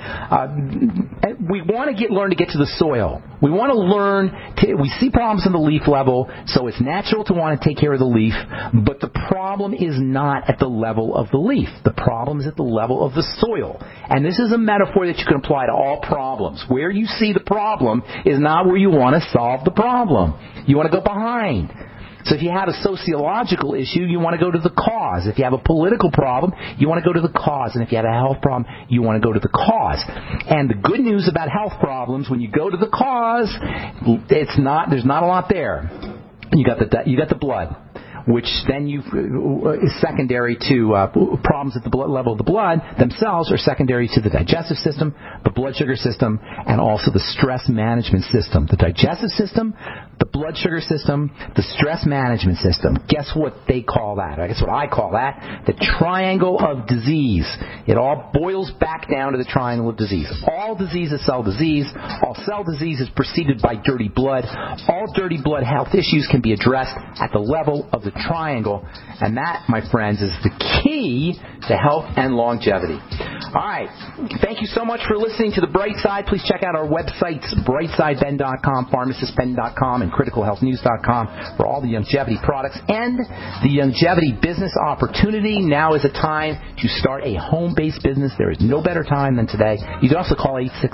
We want to learn to get to the soil. We want to learn. We see problems in the leaf level, so it's natural to want to take care of the leaf. But the problem is not at the level of the leaf. The problem is at the level of the soil. And this is a metaphor that you can apply to all problems. Where you see the problem is not where you want to solve the problem. You want to go behind. So if you have a sociological issue, you want to go to the cause. If you have a political problem, you want to go to the cause. And if you have a health problem, you want to go to the cause. And the good news about health problems, when you go to the cause, there's not a lot there. You got the blood, which then is secondary to problems at the blood level of the blood themselves, are secondary to the digestive system, the blood sugar system, and also the stress management system. The digestive system, the blood sugar system, the stress management system. Guess what they call that? I guess what I call that? The triangle of disease. It all boils back down to the triangle of disease. All disease is cell disease. All cell disease is preceded by dirty blood. All dirty blood health issues can be addressed at the level of the triangle. And that, my friends, is the key to health and longevity. All right. Thank you so much for listening to The Bright Side. Please check out our websites, brightsideben.com, pharmacistben.com, and criticalhealthnews.com for all the longevity products and the longevity business opportunity. Now is a time to start a home-based business. There is no better time than today. You can also call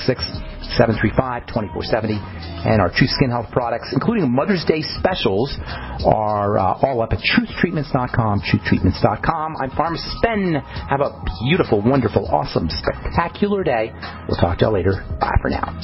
866-735-2470. And our True Skin Health products, including Mother's Day specials, are all up at truthtreatments.com, truthtreatments.com. I'm Pharmacist Ben. Have a beautiful, wonderful, awesome, spectacular day. We'll talk to you later. Bye for now.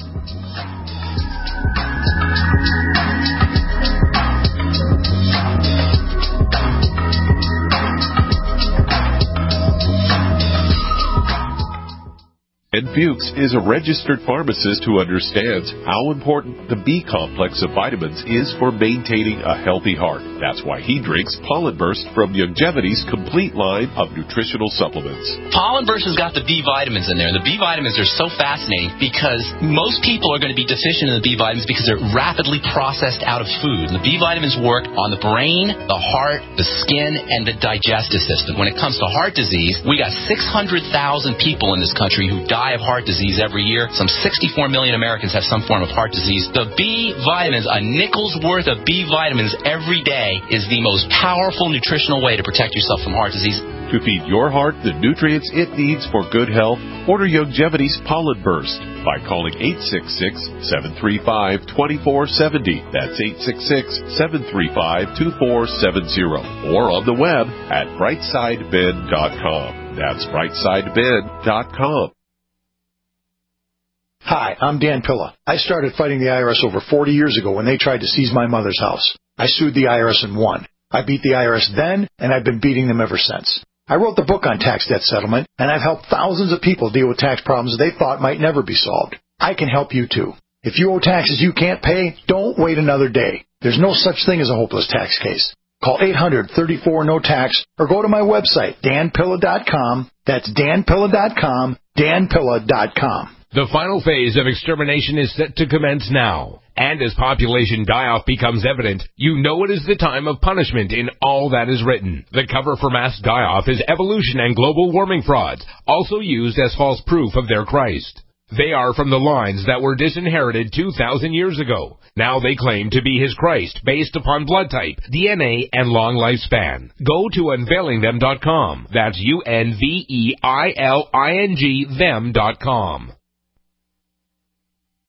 Ed Fuchs is a registered pharmacist who understands how important the B complex of vitamins is for maintaining a healthy heart. That's why he drinks Pollen Burst from Longevity's complete line of nutritional supplements. Pollen Burst has got the B vitamins in there. The B vitamins are so fascinating because most people are going to be deficient in the B vitamins because they're rapidly processed out of food. And the B vitamins work on the brain, the heart, the skin, and the digestive system. When it comes to heart disease, we got 600,000 people in this country who die of heart disease every year. Some 64 million Americans have some form of heart disease. The B vitamins, a nickel's worth of B vitamins every day, is the most powerful nutritional way to protect yourself from heart disease. To feed your heart the nutrients it needs for good health, order Longevity's Pollen Burst by calling 866-735-2470. That's 866-735-2470. Or on the web at brightsideben.com. That's brightsideben.com. Hi, I'm Dan Pilla. I started fighting the IRS over 40 years ago when they tried to seize my mother's house. I sued the IRS and won. I beat the IRS then, and I've been beating them ever since. I wrote the book on tax debt settlement, and I've helped thousands of people deal with tax problems they thought might never be solved. I can help you too. If you owe taxes you can't pay, don't wait another day. There's no such thing as a hopeless tax case. Call 800-34-NO-TAX or go to my website, danpilla.com. That's danpilla.com, danpilla.com. The final phase of extermination is set to commence now. And as population die-off becomes evident, you know it is the time of punishment in all that is written. The cover for mass die-off is evolution and global warming frauds, also used as false proof of their Christ. They are from the lines that were disinherited 2,000 years ago. Now they claim to be his Christ based upon blood type, DNA, and long lifespan. Go to unveilingthem.com. That's UNVEILING them.com.